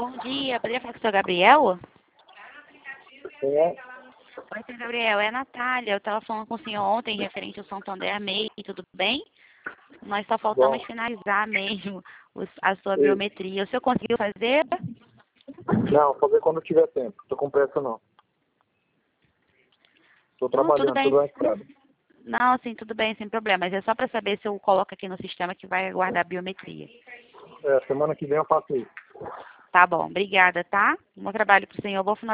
Bom dia, poderia falar com o seu Gabriel? Quem é? Oi, seu Gabriel, é a Natália. Eu estava falando com o senhor ontem referente ao Santander MEI, tudo bem? Nós só faltamos Bom, finalizar mesmo a sua e- biometria. O senhor conseguiu fazer? não, fazer quando tiver tempo. Tô com pressa não. Tô Não, tudo trabalhando, tô bem. na estrada. Não, sim, tudo bem, sem problema. Mas é só para saber se eu coloco aqui no sistema que vai guardar a biometria. Semana que vem eu faço isso. Tá bom, obrigada, tá? Bom trabalho pro senhor, bom final